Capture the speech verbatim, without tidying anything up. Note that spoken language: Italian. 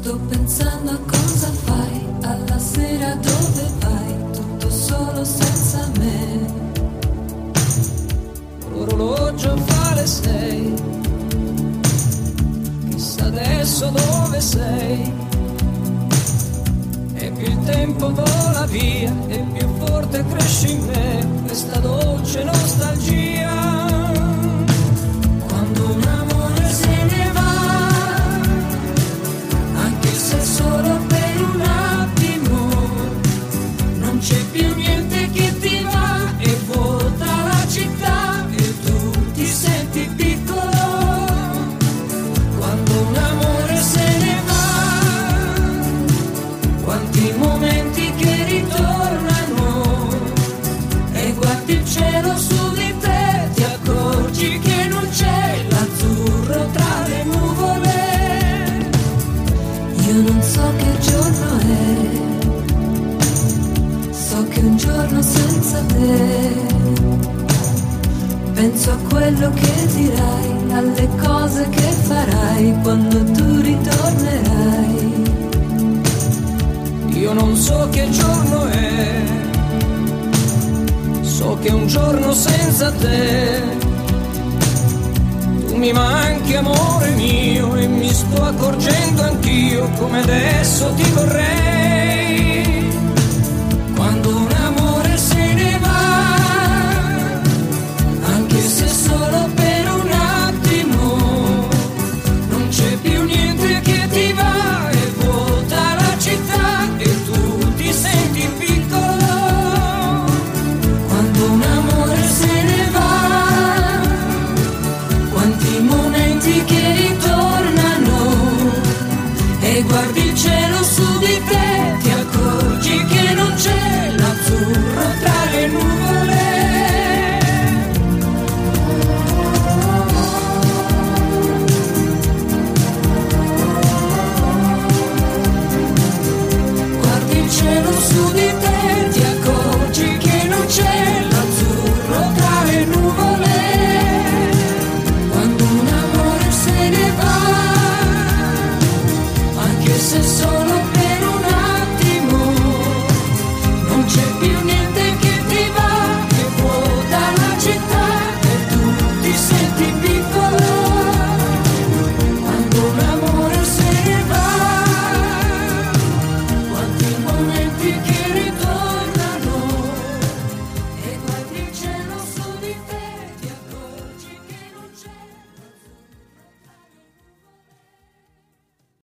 Sto pensando a cosa fai, alla sera dove vai, tutto solo senza me. L'orologio fa le sei, chissà adesso dove sei. E più il tempo vola via, e più forte cresce in me questa dolce nostalgia. Quando un amore se ne va, anche se solo per un attimo, non c'è più niente che ti va, e vuota la città e tu ti senti piccolo. Quando un amore se ne va, quanti momenti che ritornano, e guardi il cielo su di te, ti accorgi che non c'è l'azzurro tra le nuvole. Io non so che giorno è, so che un giorno senza te, penso a quello che dirai, alle cose che farai quando tu ritornerai. Io non so che giorno è, so che un giorno senza te, tu mi manchi amore mio, e mi sto accorgendo anch'io come adesso ti vorrei. Quando un amore se ne va, anche se solo per un attimo, non c'è più niente che ti va, e vuota la città e tu ti senti piccolo. Quando un amore se ne va, quanti momenti che ritornano, e guardi il cielo